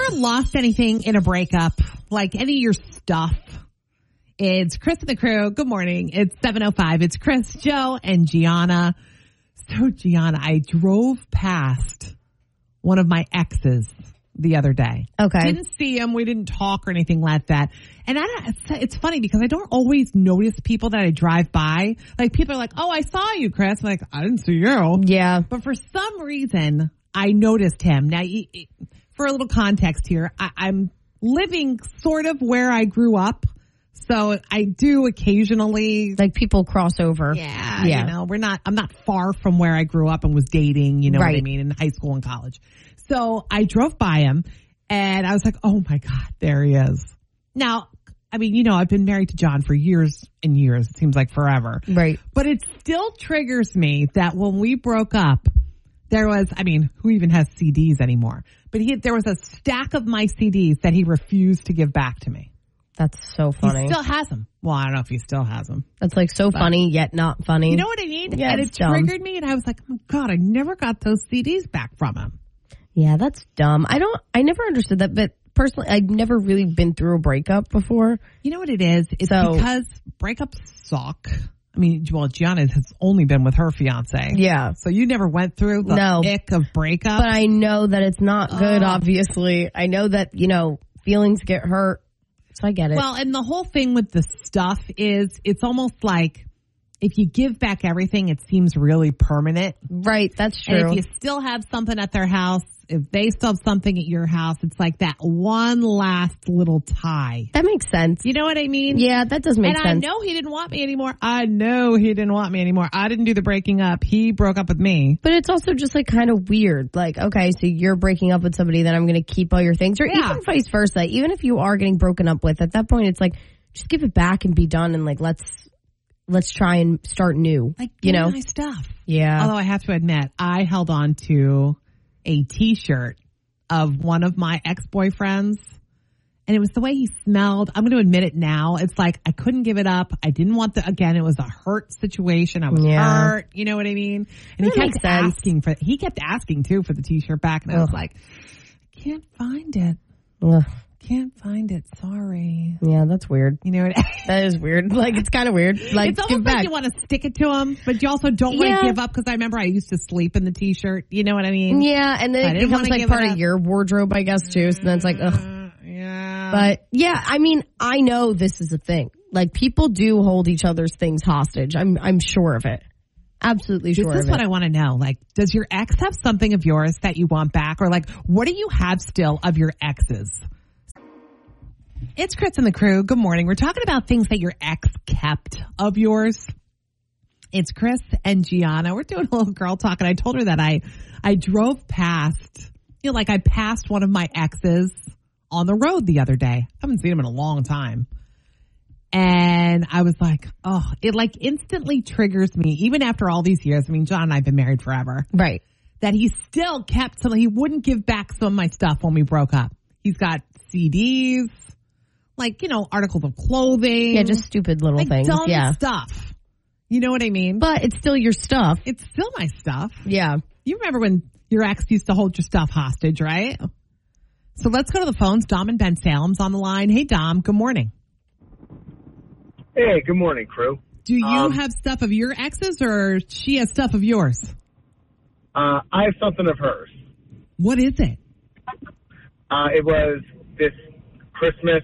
ever lost anything in a breakup? Like any of your stuff? It's Chris and the crew. Good morning. It's 7:05. It's Chris, Joe, and Gianna. So, Gianna, I drove past one of my exes the other day. Okay. Didn't see him. We didn't talk or anything like that. And it's funny because I don't always notice people that I drive by. Like, people are like, oh, I saw you, Chris. I'm like, I didn't see you. Yeah. But for some reason, I noticed him. Now, for a little context here, I'm living sort of where I grew up. So I do occasionally, like, people cross over. Yeah. You know, I'm not far from where I grew up and was dating, you know right. what I mean, in high school and college. So I drove by him and I was like, oh my God, there he is. Now, I mean, you know, I've been married to John for years and years. It seems like forever. Right. But it still triggers me that when we broke up, there was, I mean, who even has CDs anymore? But there was a stack of my CDs that he refused to give back to me. That's so funny. He still has them. Well, I don't know if he still has them. That's like so funny yet not funny. You know what I mean? Yeah, and it triggered me and I was like, oh my God, I never got those CDs back from him. Yeah, that's dumb. I never understood that, but personally, I've never really been through a breakup before. You know what it is? It's because breakups suck. I mean, well, Gianna has only been with her fiance. Yeah. So you never went through the ick of breakup. But I know that it's not good, obviously. I know that, you know, feelings get hurt. So I get it. Well, and the whole thing with the stuff is it's almost like if you give back everything, it seems really permanent. Right, that's true. And if you still have something at their house, if they still have something at your house, it's like that one last little tie. That makes sense. You know what I mean? Yeah, that does make sense. And I know he didn't want me anymore. I didn't do the breaking up. He broke up with me. But it's also just like kind of weird. Like, okay, so you're breaking up with somebody, then I'm going to keep all your things. Or even vice versa. Even if you are getting broken up with, at that point, it's like, just give it back and be done. And like, let's try and start new. Like, you know, my stuff. Yeah. Although I have to admit, I held on to a T-shirt of one of my ex-boyfriends, and it was the way he smelled. I'm going to admit it now. It's like I couldn't give it up. I didn't want again, it was a hurt situation. I was hurt. You know what I mean? And he kept asking too for the T-shirt back, and I was like, I can't find it. Ugh. Can't find it. Sorry. Yeah, that's weird. You know what? That is weird. Like, it's kind of weird. Like, it's almost like you want to stick it to him, but you also don't want to give up because I remember I used to sleep in the T-shirt. You know what I mean? Yeah, and then it becomes like part of your wardrobe, I guess, too. So then it's like, ugh. Yeah. But yeah, I mean, I know this is a thing. Like, people do hold each other's things hostage. I'm sure of it. Absolutely sure of it. This is what I want to know. Like, does your ex have something of yours that you want back? Or like, what do you have still of your exes? It's Chris and the crew. Good morning. We're talking about things that your ex kept of yours. It's Chris and Gianna. We're doing a little girl talk, and I told her that I drove past, you know, like I passed one of my exes on the road the other day. I haven't seen him in a long time. And I was like, oh, it like instantly triggers me, even after all these years. I mean, John and I have been married forever. Right. That he still kept some, he wouldn't give back some of my stuff when we broke up. He's got CDs. Like, you know, articles of clothing. Yeah, just stupid little things. Dumb yeah. stuff. You know what I mean? But it's still your stuff. It's still my stuff. Yeah. You remember when your ex used to hold your stuff hostage, right? So let's go to the phones. Dom and Ben Salem's on the line. Hey, Dom. Good morning. Hey, good morning, crew. Do you have stuff of your ex's or she has stuff of yours? I have something of hers. What is it? It was this Christmas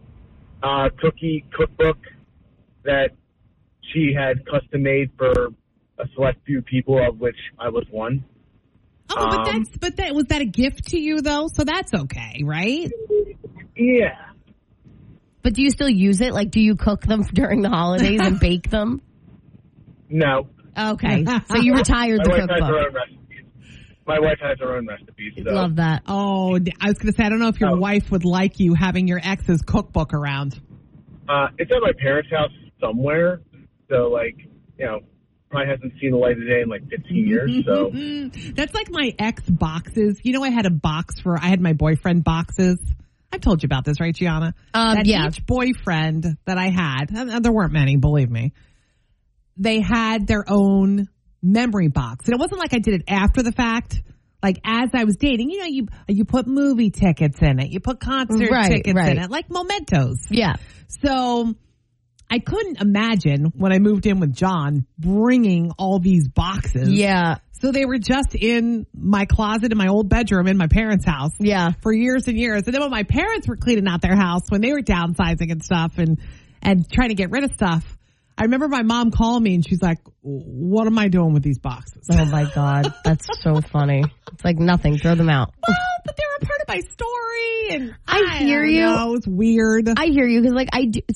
cookie cookbook that she had custom made for a select few people, of which I was one. Oh, was that a gift to you though? So that's okay, right? Yeah. But do you still use it? Like, do you cook them during the holidays and bake them? No. Okay. So you retired the cookbook. My wife has her own recipes. So. Love that. Oh, I was going to say, I don't know if your wife would like you having your ex's cookbook around. It's at my parents' house somewhere. So, like, you know, probably hasn't seen the light of day in like 15 years. So that's like my ex boxes. You know, I had my boyfriend boxes. I've told you about this, right, Gianna? Yeah. Each boyfriend that I had, and there weren't many, believe me, they had their own memory box. And it wasn't like I did it after the fact. like as I was dating, you put movie tickets in it, you put concert tickets in it, like mementos. Yeah. So I couldn't imagine when I moved in with John bringing all these boxes. Yeah. So they were just in my closet in my old bedroom in my parents' house. Yeah. For years and years. And then when my parents were cleaning out their house, when they were downsizing and stuff and trying to get rid of stuff, I remember my mom calling me and she's like, what am I doing with these boxes? Oh my God. That's so funny. It's like nothing. Throw them out. Well, but they're a part of my story and I hear you. Know, it's weird. I hear you because like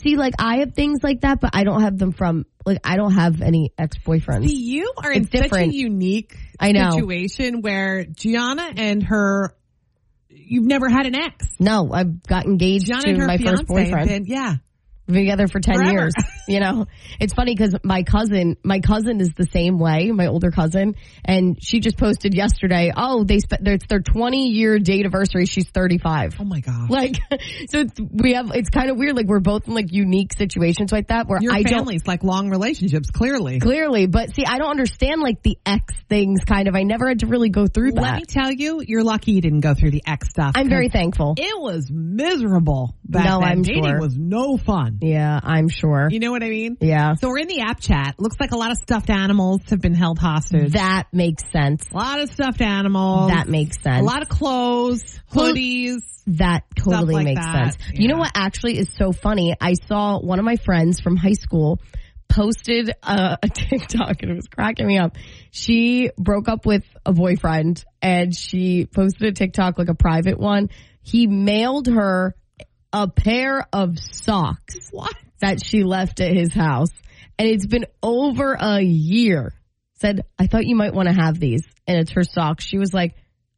I have things like that, but I don't have them from like I don't have any ex-boyfriends. See, you are in such a unique situation where Gianna and her, you've never had an ex. No, I've got engaged to my first boyfriend. Yeah. We've been together for 10 Forever. years. You know, it's funny because my cousin is the same way, my older cousin, and she just posted yesterday, it's their 20-year date anniversary. She's 35. Oh my gosh. Like, so it's kind of weird. Like we're both in like unique situations like that where your family's like long relationships, clearly. But see, I don't understand like the ex things kind of. I never had to really go through that. Let me tell you, you're lucky you didn't go through the ex stuff. I'm very thankful. It was miserable back then. I'm Dating sure. was no fun. Yeah, I'm sure. You know what I mean? Yeah. So we're in the app chat. Looks like a lot of stuffed animals have been held hostage. That makes sense. A lot of stuffed animals. That makes sense. A lot of clothes, hoodies. That totally like makes that. sense. Yeah. You know what actually is so funny? I saw one of my friends from high school posted a TikTok and it was cracking me up. She broke up with a boyfriend and she posted a TikTok, like a private one. He mailed her a pair of socks that she left at his house. And it's been over a year. Said, I thought you might want to have these. And it's her socks. She was like,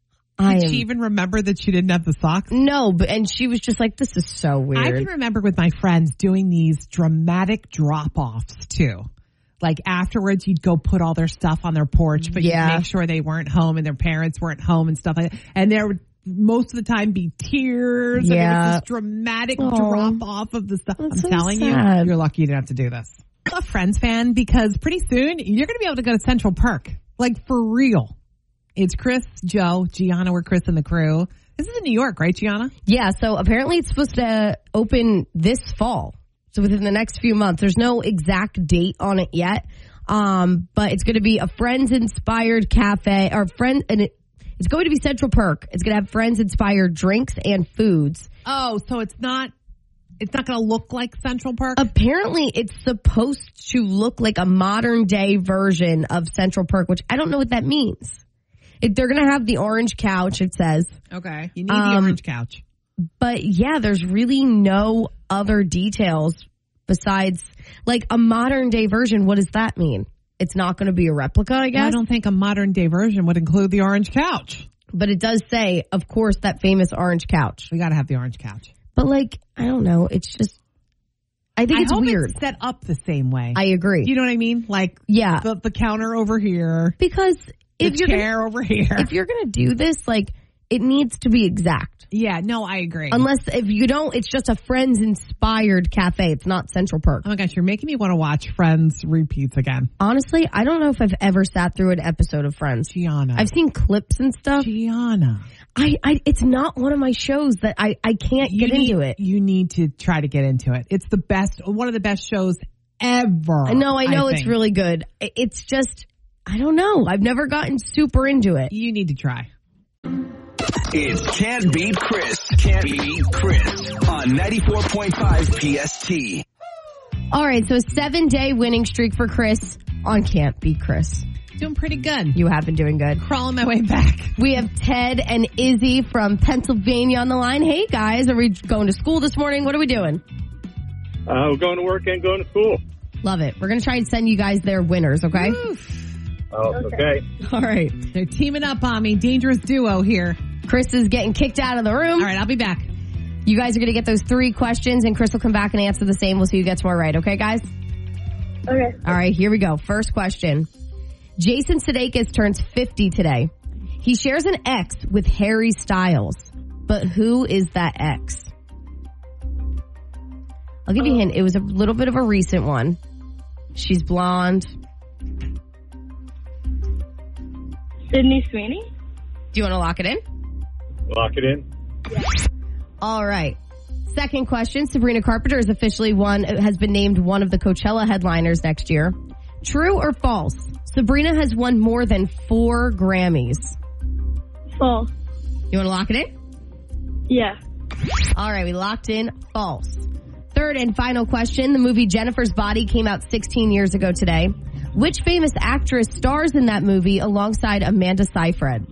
Did she even remember that she didn't have the socks? No, and she was just like, this is so weird. I can remember with my friends doing these dramatic drop-offs too. Like afterwards, you'd go put all their stuff on their porch, but you'd make sure they weren't home and their parents weren't home and stuff like that. And there would most of the time be tears. Yeah. And it was this dramatic drop-off of the stuff. That's I'm telling you, you're lucky you didn't have to do this. I'm a Friends fan because pretty soon you're going to be able to go to Central Perk. Like for real. It's Chris, Joe, Gianna, we're Chris and the crew. This is in New York, right, Gianna? Yeah, so apparently it's supposed to open this fall. So within the next few months. There's no exact date on it yet. But it's going to be a Friends-inspired cafe, it's going to be Central Perk. It's going to have Friends-inspired drinks and foods. Oh, so it's not going to look like Central Perk? Apparently, it's supposed to look like a modern-day version of Central Perk, which I don't know what that means. They're going to have the orange couch, it says. Okay. You need the orange couch. But, yeah, there's really no other details besides, like, a modern-day version. What does that mean? It's not going to be a replica, I guess? Well, I don't think a modern-day version would include the orange couch. But it does say, of course, that famous orange couch. We got to have the orange couch. But, like, I don't know. It's just, I think it's weird. It's set up the same way. I agree. You know what I mean? Like, yeah, the counter over here. Because the chair over here. If you're going to do this, like, it needs to be exact. Yeah, no, I agree. Unless if you don't, it's just a Friends-inspired cafe. It's not Central Perk. Oh my gosh, you're making me want to watch Friends repeats again. Honestly, I don't know if I've ever sat through an episode of Friends. Gianna. I've seen clips and stuff. Gianna. It's not one of my shows that I can't get into it. You need to try to get into it. It's the best, one of the best shows ever. No, I know it's really good. It's just, I don't know. I've never gotten super into it. You need to try. It's Can't Beat Chris. Can't Beat Chris on 94.5 PST. All right, so a 7-day winning streak for Chris on Can't Beat Chris. Doing pretty good. You have been doing good. Crawling my way back. We have Ted and Izzy from Pennsylvania on the line. Hey, guys, are we going to school this morning? What are we doing? We're going to work and going to school. Love it. We're going to try and send you guys their winners, okay? Okay. All right. They're teaming up on me. Dangerous duo here. Chris is getting kicked out of the room. All right, I'll be back. You guys are going to get those 3 questions, and Chris will come back and answer the same. We'll see who gets more right. Okay, guys? Okay. All right, here we go. First question. Jason Sudeikis turns 50 today. He shares an ex with Harry Styles. But who is that ex? I'll give you a hint. It was a little bit of a recent one. She's blonde. Sydney Sweeney? you want to lock it in? Lock it in. All right. Second question. Sabrina Carpenter has been named one of the Coachella headliners next year. True or false? Sabrina has won more than 4 Grammys. False. You want to lock it in? Yeah. All right, we locked in false. Third and final question. The movie Jennifer's Body came out 16 years ago today. Which famous actress stars in that movie alongside Amanda Seyfried?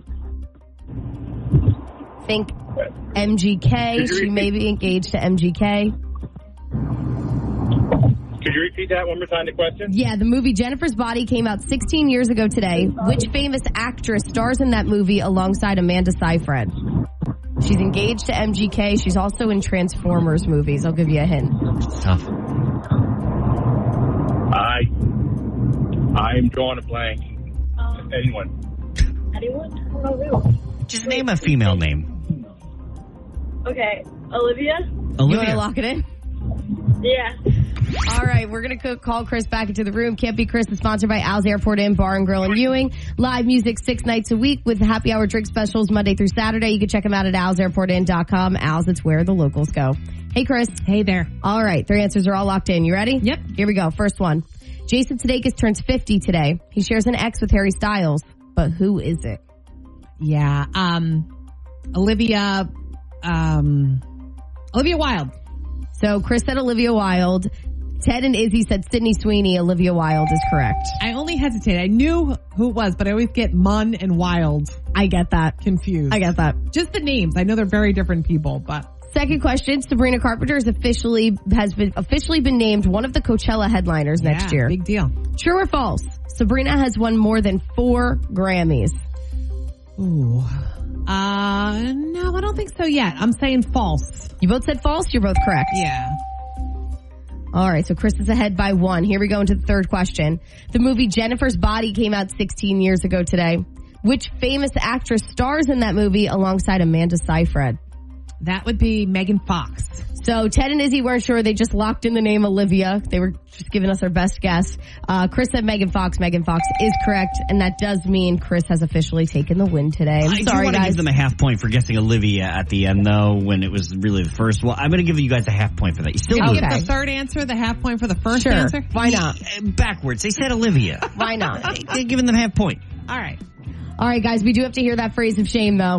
Think MGK. She may be engaged to MGK. Could you repeat that one more time, the question? Yeah, the movie Jennifer's Body came out 16 years ago today. Which famous actress stars in that movie alongside Amanda Seyfried? She's engaged to MGK. She's also in Transformers movies. I'll give you a hint. Tough. I'm drawing a blank. Anyone? Anyone? Oh, really? Just name a female name. Okay. Olivia? You want to lock it in? Yeah. All right, we're going to call Chris back into the room. Can't Be Chris is sponsored by Al's Airport Inn Bar and Grill in Ewing. Live music 6 nights a week with happy hour drink specials Monday through Saturday. You can check them out at alsairportinn.com. Al's, it's where the locals go. Hey, Chris. Hey there. All right, their answers are all locked in. You ready? Yep. Here we go. First one. Jason Sudeikis turns 50 today. He shares an ex with Harry Styles, but who is it? Yeah. Olivia Wilde. So Chris said Olivia Wilde. Ted and Izzy said Sydney Sweeney. Olivia Wilde is correct. I only hesitated. I knew who it was, but I always get Munn and Wilde I get that. confused. I get that. Just the names. I know they're very different people, but Second question. Sabrina Carpenter has officially been named one of the Coachella headliners next year. Big deal. True or false? Sabrina has won more than 4 Grammys. Ooh. No, I don't think so yet. I'm saying false. You both said false. You're both correct. Yeah. All right, so Chris is ahead by 1. Here we go into the third question. The movie Jennifer's Body came out 16 years ago today. Which famous actress stars in that movie alongside Amanda Seyfried? That would be Megan Fox. So Ted and Izzy weren't sure. They just locked in the name Olivia. They were just giving us our best guess. Chris said Megan Fox. Megan Fox is correct, and that does mean Chris has officially taken the win today. I do want to give them a half point for guessing Olivia at the end, though, when it was really the first. Well, I'm going to give you guys a half point for that. You still Can you lose. give the third answer the half point for the first Sure. answer? Why not? Backwards. They said Olivia. Why not? They're giving them half point. All right. All right, guys, we do have to hear that phrase of shame, though.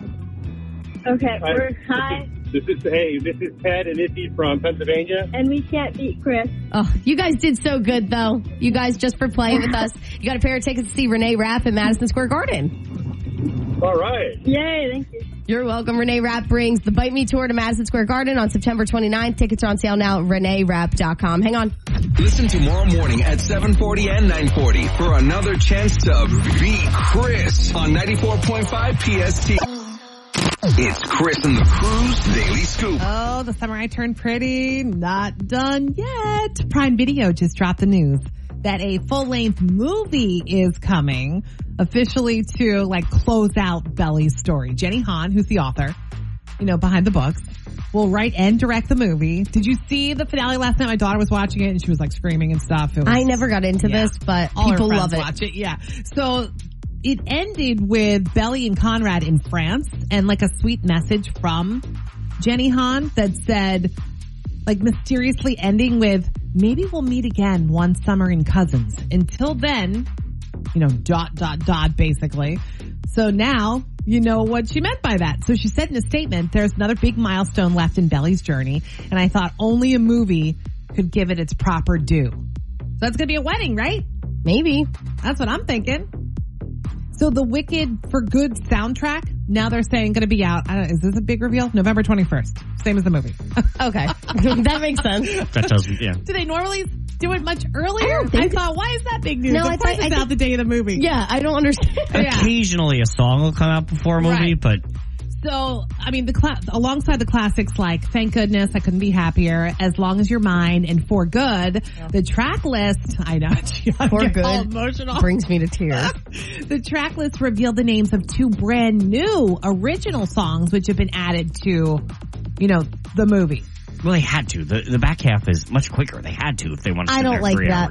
Okay. Hi. This is Ted and Izzy from Pennsylvania. And we can't beat Chris. Oh, you guys did so good, though. You guys, just for playing with us, you got a pair of tickets to see Renee Rapp at Madison Square Garden. All right. Yay, thank you. You're welcome. Renee Rapp brings the Bite Me Tour to Madison Square Garden on September 29th. Tickets are on sale now at reneerapp.com. Hang on. Listen tomorrow morning at 7:40 and 9:40 for another chance to beat Chris on 94.5 PST. It's Chris and the Crew's Daily Scoop. Oh, the summer I turned pretty. Not done yet. Prime Video just dropped the news that a full-length movie is coming officially to close out Belly's story. Jenny Han, who's the author, behind the books, will write and direct the movie. Did you see the finale last night? My daughter was watching it and she was screaming and stuff. I never got into this, but all people her love friends it. Watch it. Yeah. So it ended with Belly and Conrad in France and a sweet message from Jenny Han that said, mysteriously ending with, maybe we'll meet again one summer in Cousins. Until then, basically. So now you know what she meant by that. So she said in a statement, there's another big milestone left in Belly's journey, and I thought only a movie could give it its proper due. So that's going to be a wedding, right? Maybe. That's what I'm thinking. So the Wicked for Good soundtrack, now they're saying going to be out. Is this a big reveal? November 21st. Same as the movie. Okay. That makes sense. That tells me, yeah. Do they normally do it much earlier? I thought, why is that big news? No, of course it's out the day of the movie. Yeah, I don't understand. Occasionally a song will come out before a movie, Right. but So, alongside the classics like Thank Goodness, I Couldn't Be Happier, As Long As You're Mine, and For Good, the track list, I know, For I get all Good emotional. brings me to tears. The track list revealed the names of 2 brand new original songs which have been added to, the movie. well, they had to. The back half is much quicker. They had to if they wanted to I spend don't their like 3 that. hours.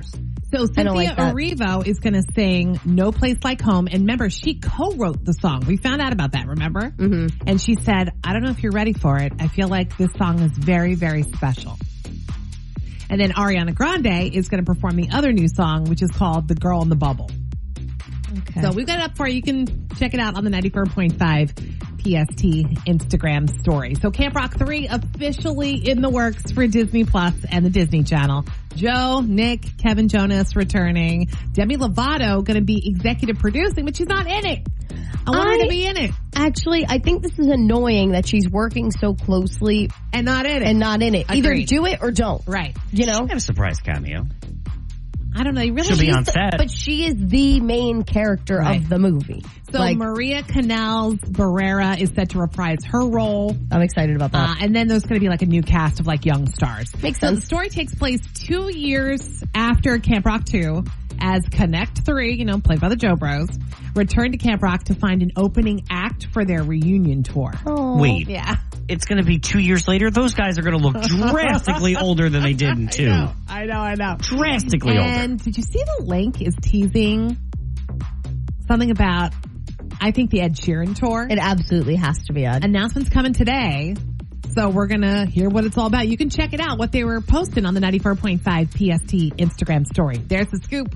So I don't Cynthia like that. Erivo is going to sing No Place Like Home. And remember, she co-wrote the song. We found out about that, remember? Mm-hmm. And she said, I don't know if you're ready for it. I feel like this song is very, very special. And then Ariana Grande is going to perform the other new song, which is called The Girl in the Bubble. Okay. So we've got it up for you. You can check it out on the 94.5 PST Instagram story. So Camp Rock 3 officially in the works for Disney Plus and the Disney Channel. Joe, Nick, Kevin Jonas returning. Demi Lovato going to be executive producing, but she's not in it. I want her to be in it. Actually, I think this is annoying that she's working so closely And not in it. and not in it. Either Agreed. do it or don't. Right. You know? She'll have a surprise cameo. I don't know. You really She'll be she's on the- set. But she is the main character Right. of the movie. So Maria Canals Barrera is set to reprise her role. I'm excited about that. And then there's going to be like a new cast of like young stars. Makes So sense. the story takes place 2 years after Camp Rock 2 as Connect 3, played by the Joe Bros, return to Camp Rock to find an opening act for their reunion tour. Oh. Wait, Yeah. it's going to be 2 years later? Those guys are going to look drastically older than they did in 2. I know. Drastically And older. did you see the link is teasing something about, I think, the Ed Sheeran tour? It absolutely has to be on. Announcement's coming today. So we're going to hear what it's all about. You can check it out, what they were posting on the 94.5 PST Instagram story. There's the scoop.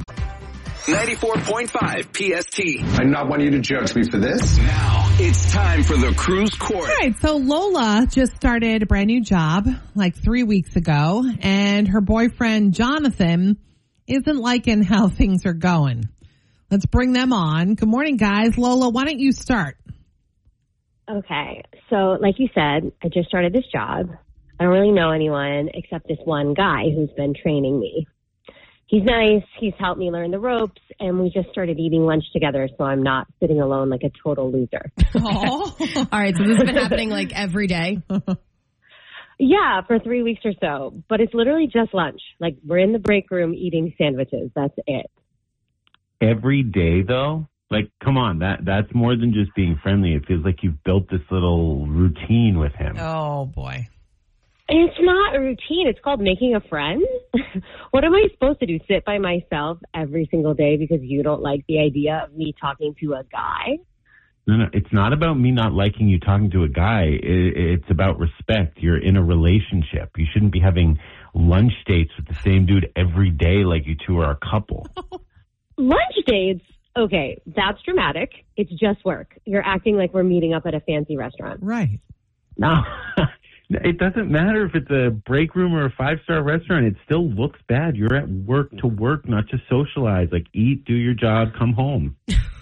94.5 PST. I not want you to judge me for this. Now it's time for the Cruise Court. All right, so Lola just started a brand new job like 3 weeks ago, and her boyfriend Jonathan isn't liking how things are going. Let's bring them on. Good morning, guys. Lola, why don't you start? Okay. So, like you said, I just started this job. I don't really know anyone except this one guy who's been training me. He's nice. He's helped me learn the ropes, and we just started eating lunch together, so I'm not sitting alone like a total loser. Oh. All right, so this has been happening like every day. Yeah, for 3 weeks or so. But it's literally just lunch. Like, we're in the break room eating sandwiches. That's it. Every day, though? Like, come on, that's more than just being friendly. It feels like you've built this little routine with him. Oh, boy. It's not a routine. It's called making a friend. What am I supposed to do? Sit by myself every single day because you don't like the idea of me talking to a guy? No, it's not about me not liking you talking to a guy. It's about respect. You're in a relationship. You shouldn't be having lunch dates with the same dude every day like you two are a couple. Lunch dates? Okay, that's dramatic. It's just work. You're acting like we're meeting up at a fancy restaurant. Right. No, it doesn't matter if it's a break room or a 5-star restaurant. It still looks bad. You're at work to work, not to socialize. Like, eat, do your job, come home.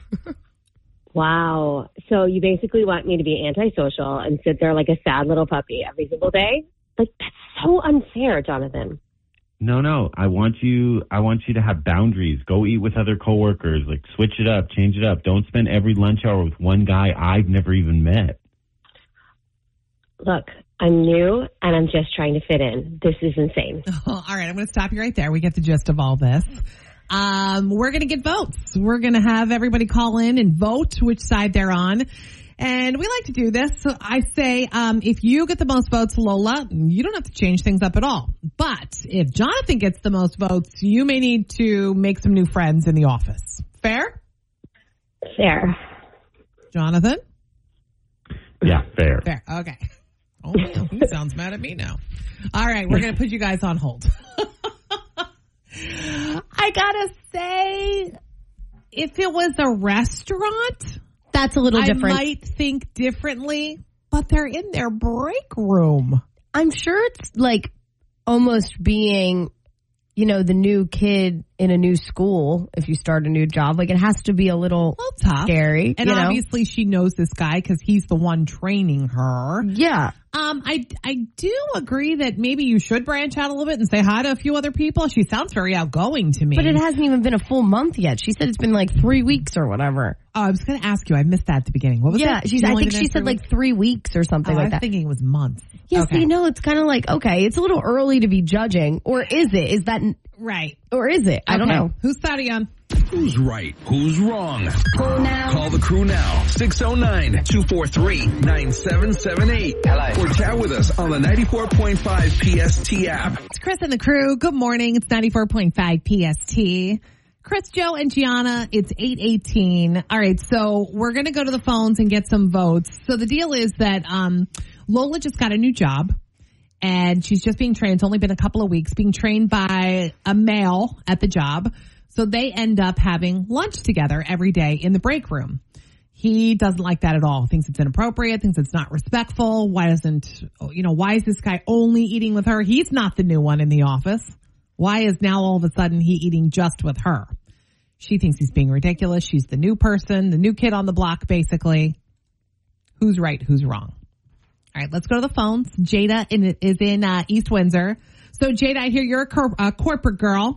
Wow. So you basically want me to be antisocial and sit there like a sad little puppy every single day? Like, that's so unfair, Jonathan. No. I want you to have boundaries. Go eat with other coworkers. Like, switch it up, change it up. Don't spend every lunch hour with one guy I've never even met. Look, I'm new and I'm just trying to fit in. This is insane. All right, I'm going to stop you right there. We get the gist of all this. We're going to get votes. We're going to have everybody call in and vote which side they're on. And we like to do this. So I say, if you get the most votes, Lola, you don't have to change things up at all. But if Jonathan gets the most votes, you may need to make some new friends in the office. Fair? Fair. Jonathan? Yeah, fair. Fair. Okay. Oh, he sounds mad at me now. All right, we're going to put you guys on hold. I gotta say, if it was a restaurant, That's a little different. I might think differently, but they're in their break room. I'm sure it's like almost being, the new kid in a new school if you start a new job. Like, it has to be a little tough. scary. And obviously she knows this guy because he's the one training her. Yeah. I do agree that maybe you should branch out a little bit and say hi to a few other people. She sounds very outgoing to me. But it hasn't even been a full month yet. She said it's been like 3 weeks or whatever. Oh, I was going to ask you. I missed that at the beginning. What was Yeah, it? I think she said like 3 weeks or something like I was that. thinking it was months. Yeah, Okay. so it's kind of like, okay, it's a little early to be judging. Or is it? Is that, Right. or is it? I don't Okay. know. Whose side are you on? Who's right? Who's wrong? Call the crew now. 609-243-9778. Hello. Or chat with us on the 94.5 PST app. It's Chris and the crew. Good morning. It's 94.5 PST. Chris, Joe, and Gianna, it's 8:18. All right, so we're going to go to the phones and get some votes. So the deal is that Lola just got a new job, and she's just being trained. It's only been a couple of weeks, being trained by a male at the job. So they end up having lunch together every day in the break room. He doesn't like that at all. Thinks it's inappropriate, thinks it's not respectful. Why is this guy only eating with her? He's not the new one in the office. Why is now all of a sudden he eating just with her? She thinks he's being ridiculous. She's the new person, the new kid on the block, basically. Who's right? Who's wrong? All right, let's go to the phones. Jada is in East Windsor. So, Jada, I hear you're a corporate girl.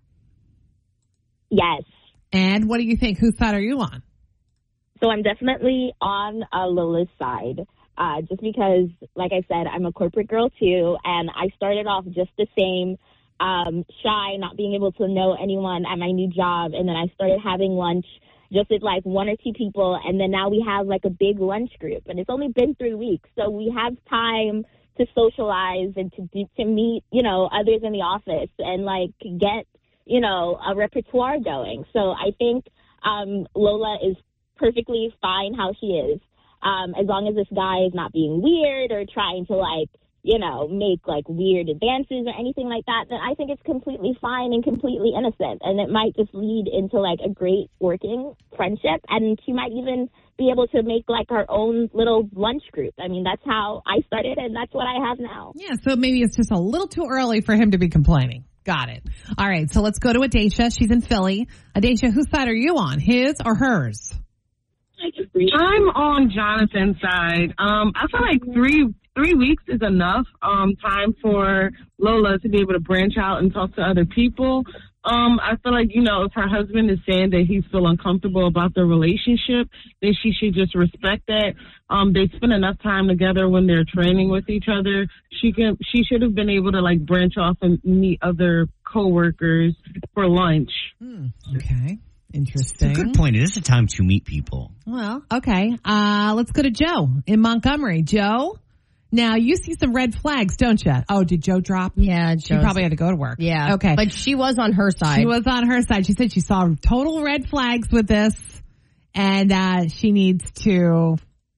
Yes. And what do you think? Whose side are you on? So I'm definitely on Lola's side. Just because, like I said, I'm a corporate girl too, and I started off just the same, shy, not being able to know anyone at my new job, and then I started having lunch just with like one or two people, and then now we have like a big lunch group, and it's only been 3 weeks, so we have time to socialize and to meet, others in the office and like get, a repertoire going. So I think Lola is perfectly fine how she is, as long as this guy is not being weird or trying to make like weird advances or anything like that, then I think it's completely fine and completely innocent, and it might just lead into like a great working friendship, and she might even be able to make like her own little lunch group. I mean, that's how I started, and that's what I have now. Yeah, so maybe it's just a little too early for him to be complaining. Got it. All right, so let's go to Adacia. She's in Philly. Adacia, whose side are you on, his or hers? I'm on Jonathan's side. I feel like three weeks is enough time for Lola to be able to branch out and talk to other people. I feel like, if her husband is saying that he's still uncomfortable about the relationship, then she should just respect that. They spend enough time together when they're training with each other. She should have been able to like branch off and meet other coworkers for lunch. Okay. Interesting. It's a good point. It is a time to meet people. Well, okay. Let's go to Joe in Montgomery. Joe, now you see some red flags, don't you? Oh, did Joe drop? Yeah, she probably had to go to work. Yeah. Okay. But she was on her side. She was on her side. She said she saw total red flags with this, and she needs to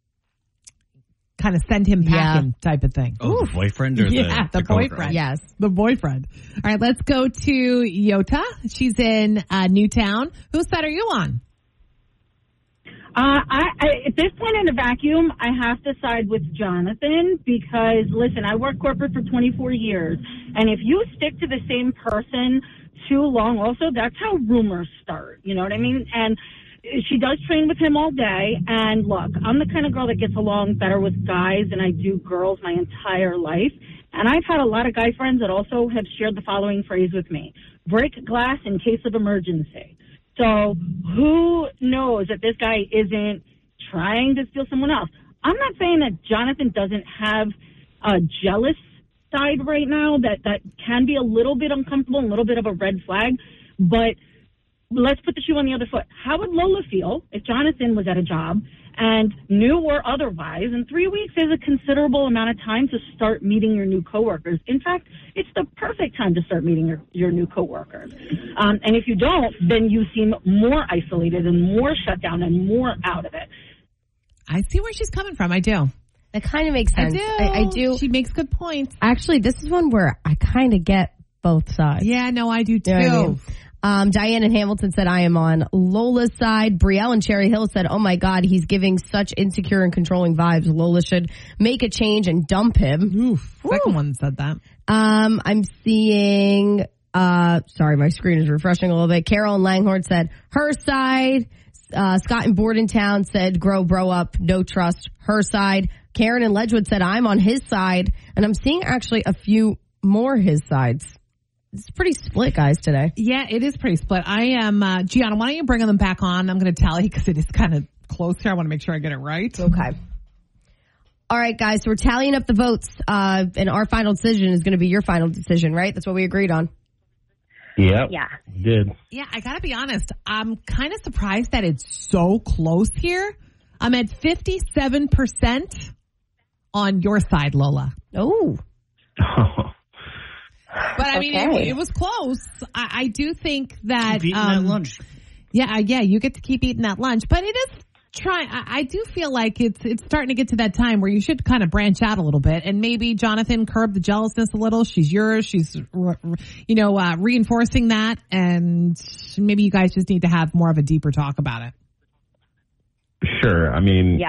kind of send him packing type of thing. Oh, the boyfriend or the boyfriend. Yes, the boyfriend. All right, let's go to Yota. She's in Newtown. Whose side are you on? At this point in the vacuum, I have to side with Jonathan because, listen, I worked corporate for 24 years, and if you stick to the same person too long, also, that's how rumors start. You know what I mean? And she does train with him all day, and look, I'm the kind of girl that gets along better with guys than I do girls my entire life, and I've had a lot of guy friends that also have shared the following phrase with me: break glass in case of emergency. So who knows that this guy isn't trying to steal someone else? I'm not saying that Jonathan doesn't have a jealous side right now that can be a little bit uncomfortable, a little bit of a red flag, but let's put the shoe on the other foot. How would Lola feel if Jonathan was at a job and knew or otherwise, and 3 weeks is a considerable amount of time to start meeting your new coworkers. In fact, it's the perfect time to start meeting your new coworkers. And if you don't, then you seem more isolated and more shut down and more out of it. I see where she's coming from. I do. That kind of makes sense. I do. She makes good points. Actually, this is one where I kind of get both sides. Yeah, no, I do too. You know what I mean? Diane in Hamilton said, I am on Lola's side. Brielle in Cherry Hill said, oh my God, he's giving such insecure and controlling vibes. Lola should make a change and dump him. Oof. Second one said that. I'm seeing, sorry, my screen is refreshing a little bit. Carol in Langhorne said her side. Scott in Bordentown said, grow up, no trust, her side. Karen in Ledgewood said, I'm on his side. And I'm seeing actually a few more his sides. It's pretty split, guys, today. Yeah, it is pretty split. I am, Gianna, why don't you bring them back on? I'm going to tally because it is kind of close here. I want to make sure I get it right. Okay. All right, guys, so we're tallying up the votes, and our final decision is going to be your final decision, right? That's what we agreed on. Yep. Yeah. Did. Yeah, I gotta be honest. I'm kind of surprised that it's so close here. I'm at 57% on your side, Lola. Oh. But I mean, it was close. I do think that Keep eating that lunch. Yeah, you get to keep eating that lunch, but it is I do feel like it's starting to get to that time where you should kind of branch out a little bit, and maybe Jonathan curb the jealousness a little. She's yours. She's reinforcing that, and maybe you guys just need to have more of a deeper talk about it. Sure. I mean,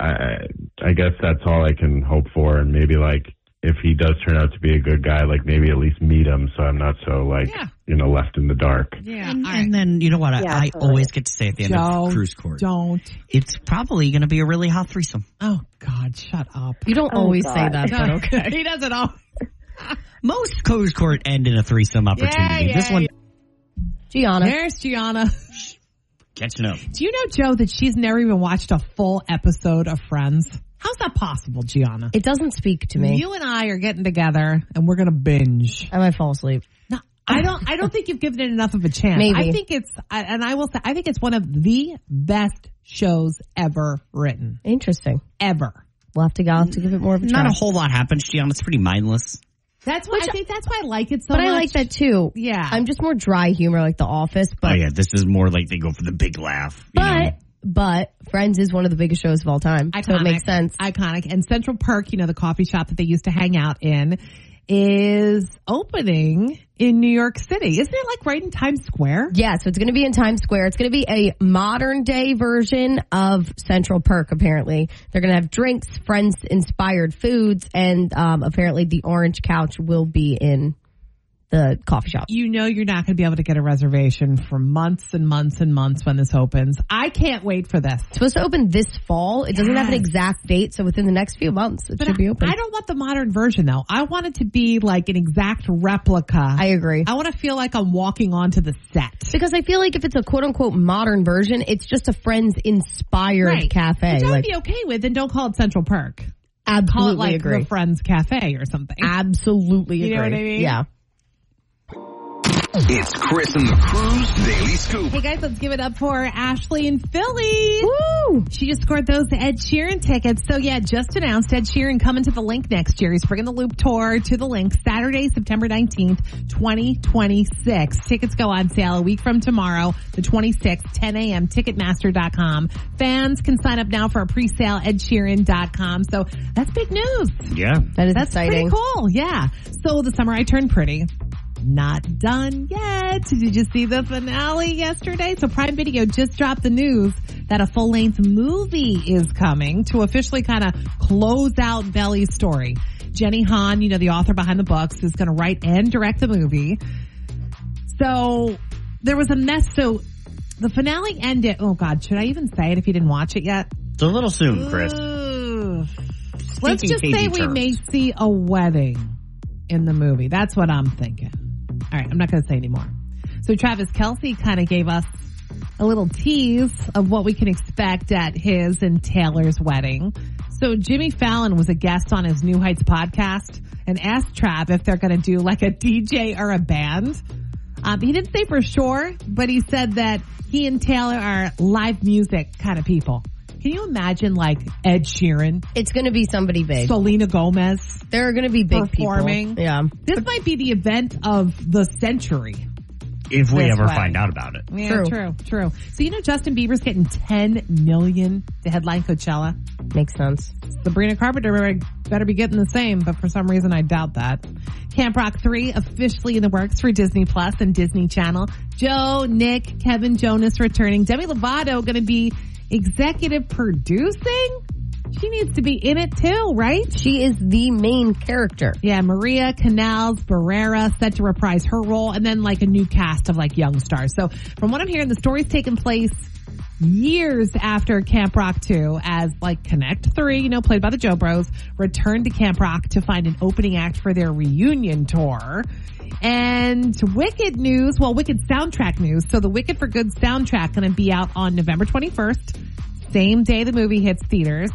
I guess that's all I can hope for, and maybe like if he does turn out to be a good guy, like maybe at least meet him so I'm not so left in the dark. Yeah. And then, you know what, I always get to say at the end of Cruise Court. Don't. It's probably going to be a really hot threesome. Oh, God, shut up. You don't always say that, but okay. He doesn't always. Most Cruise Court end in a threesome opportunity. Yeah, this one. Gianna. There's Gianna. Catching up. Do you know, Joe, that she's never even watched a full episode of Friends? How's that possible, Gianna? It doesn't speak to me. You and I are getting together and we're going to binge. I might fall asleep. No, I don't think you've given it enough of a chance. Maybe. I think I think it's one of the best shows ever written. Interesting. Ever. We'll have to give it more of a try. Not a whole lot happens, Gianna. It's pretty mindless. That's why I think that's why I like it so much. But I like that too. Yeah. I'm just more dry humor like The Office. But this is more like they go for the big laugh. But Friends is one of the biggest shows of all time. Iconic. So it makes sense. Iconic. And Central Perk, the coffee shop that they used to hang out in, is opening in New York City. Isn't it like right in Times Square? Yeah, so it's going to be in Times Square. It's going to be a modern day version of Central Perk, apparently. They're going to have drinks, Friends-inspired foods, and apparently the orange couch will be in the coffee shop. You're not going to be able to get a reservation for months and months and months when this opens. I can't wait for this. It's supposed to open this fall. It doesn't have an exact date, so within the next few months it should be open. I don't want the modern version, though. I want it to be like an exact replica. I agree. I want to feel like I'm walking onto the set. Because I feel like if it's a quote-unquote modern version, it's just a Friends-inspired cafe. Which I would be okay with, and don't call it Central Perk. Absolutely call it like agree. the Friends Cafe or something. Absolutely agree. You know what I mean? Yeah. It's Chris and the Crew's Daily Scoop. Hey guys, let's give it up for Ashley in Philly. Woo! She just scored those Ed Sheeran tickets. So yeah, just announced Ed Sheeran coming to the Link next year. He's bringing the Loop Tour to the Link Saturday, September 19th, 2026. Tickets go on sale a week from tomorrow, the 26th, 10 a.m., Ticketmaster.com. Fans can sign up now for a pre-sale, EdSheeran.com. So that's big news. Yeah. That's Pretty exciting. cool, yeah. So The Summer I Turned Pretty. Not done yet. Did you see the finale yesterday? So Prime Video just dropped the news that a full-length movie is coming to officially kind of close out Belly's story. Jenny Han, the author behind the books, is going to write and direct the movie. So there was a mess. So the finale ended. Oh God, should I even say it if you didn't watch it yet? It's a little soon, Chris. Let's just say we may see a wedding in the movie. That's what I'm thinking. All right, I'm not going to say anymore. So Travis Kelce kind of gave us a little tease of what we can expect at his and Taylor's wedding. So Jimmy Fallon was a guest on his New Heights podcast and asked Trav if they're going to do like a DJ or a band. He didn't say for sure, but he said that he and Taylor are live music kind of people. Can you imagine like Ed Sheeran? It's going to be somebody big. Selena Gomez. There are going to be big performing. People. Yeah. This might be the event of the century. If we ever find out about it. Yeah, true. So Justin Bieber's getting $10 million to headline Coachella. Makes sense. Sabrina Carpenter better be getting the same, but for some reason I doubt that. Camp Rock 3 officially in the works for Disney Plus and Disney Channel. Joe, Nick, Kevin Jonas returning. Demi Lovato going to be executive producing. She needs to be in it too, right? She is the main character. Yeah, Maria Canals Barrera set to reprise her role, and then like a new cast of like young stars. So from what I'm hearing, the story's taking place years after Camp Rock 2 as like Connect 3, played by the Joe Bros, returned to Camp Rock to find an opening act for their reunion tour. And Wicked news, Wicked soundtrack news. So the Wicked for Good soundtrack going to be out on November 21st, same day the movie hits theaters.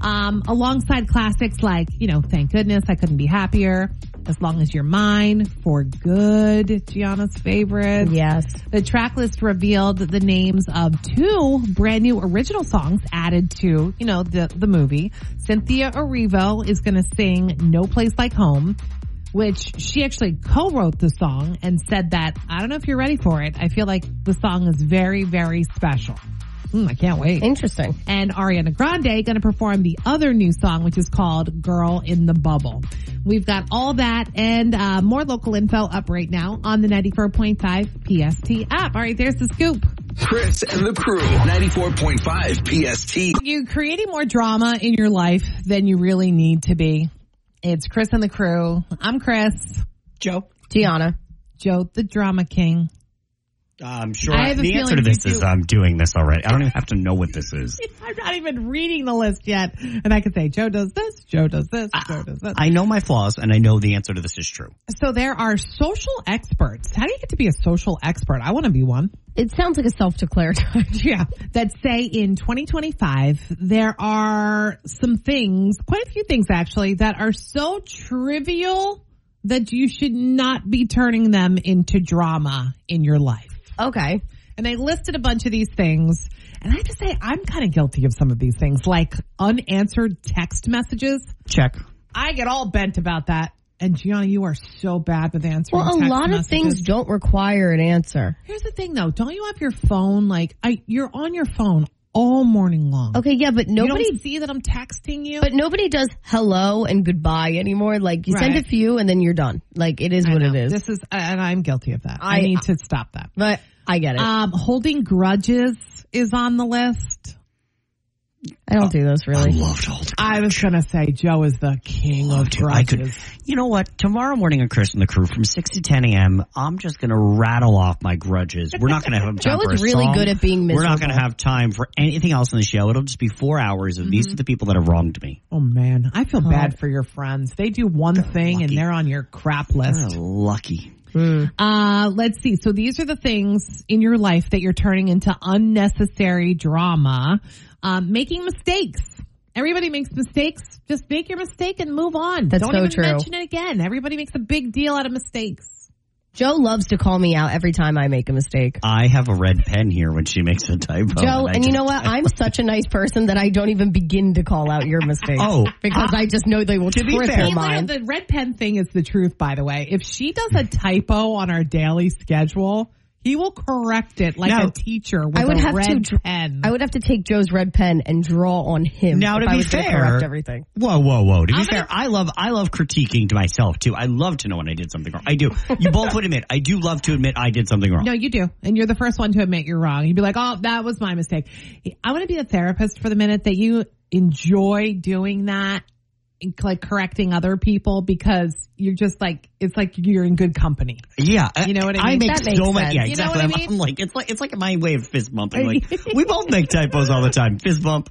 Alongside classics like, Thank Goodness I Couldn't Be Happier, As Long As You're Mine, For Good, Gianna's favorite. Yes. The track list revealed the names of 2 brand new original songs added to, the movie. Cynthia Erivo is going to sing No Place Like Home, which she actually co-wrote the song and said that, I don't know if you're ready for it. I feel like the song is very, very special. I can't wait. Interesting. And Ariana Grande going to perform the other new song, which is called Girl in the Bubble. We've got all that and more local info up right now on the 94.5 PST app. All right, there's the scoop. Chris and the crew, 94.5 PST. You're creating more drama in your life than you really need to be. It's Chris and the crew. I'm Chris. Joe. Gianna. Joe, the drama king. I'm sure the answer to this is I'm doing this already. I don't even have to know what this is. I'm not even reading the list yet. And I could say, Joe does this, Joe does this, Joe does this. I know my flaws, and I know the answer to this is true. So there are social experts. How do you get to be a social expert? I want to be one. It sounds like a self-declared. Yeah. That say in 2025, there are some things, quite a few things actually, that are so trivial that you should not be turning them into drama in your life. Okay. And they listed a bunch of these things. And I have to say, I'm kind of guilty of some of these things, like unanswered text messages. Check. I get all bent about that. And Gianna, you are so bad with answering text messages. Well, a lot of things don't require an answer. Here's the thing, though. Don't you have your phone, you're on your phone all morning long. Okay, yeah, but nobody... You don't see that I'm texting you? But nobody does hello and goodbye anymore. Like, you send a few and then you're done. Like, it is what it is. This is, and I'm guilty of that. I need to stop that. But I get it. Holding grudges is on the list. I don't do those really. I love to hold grudges. I was going to say Joe is the king of grudges. You know what? Tomorrow morning on Chris and the Crew from 6 to 10 a.m., I'm just going to rattle off my grudges. We're not going to have time for a Joe is really good at being miserable. We're not going to have time for anything else in the show. It'll just be 4 hours of these are the people that have wronged me. Oh, man. I feel bad for your friends. They do one thing lucky. And they're on your crap list. They're lucky. Let's see. So these are the things in your life that you're turning into unnecessary drama. Making mistakes. Everybody makes mistakes. Just make your mistake and move on. That's Don't so even true. mention it again. Everybody makes a big deal out of mistakes. Joe loves to call me out every time I make a mistake. I have a red pen here when she makes a typo. Joe, and you know what? I'm such a nice person that I don't even begin to call out your mistakes. Because I just know they will triple mine. The red pen thing is the truth, by the way. If she does a typo on our daily schedule, he will correct it like a teacher with a red pen. I would have to take Joe's red pen and draw on him. Now, to be fair, correct everything. Whoa. To be fair, I love critiquing to myself too. I love to know when I did something wrong. I do. You both would admit. I do love to admit I did something wrong. No, you do, and you're the first one to admit you're wrong. You'd be like, "Oh, that was my mistake." I want to be a therapist for the minute that you enjoy doing that. Like correcting other people because you're just like, it's like you're in good company. Yeah. You know what I mean? I make that makes so much. sense. Yeah, exactly. You know what I mean? I'm like, it's like my way of fist bumping. Like, we both make typos all the time. Fist bump.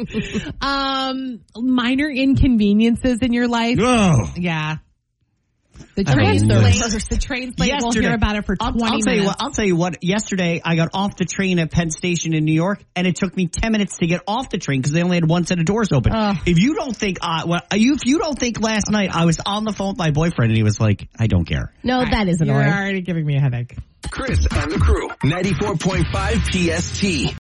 Minor inconveniences in your life. Oh. Yeah. The train's late. We'll hear about it for 20 minutes. I'll tell you what. Yesterday, I got off the train at Penn Station in New York, and it took me 10 minutes to get off the train because they only had one set of doors open. If you don't think, if you don't think last night I was on the phone with my boyfriend and he was like, "I don't care." No, that is annoying. You're already giving me a headache. Chris and the Crew, 94.5 PST.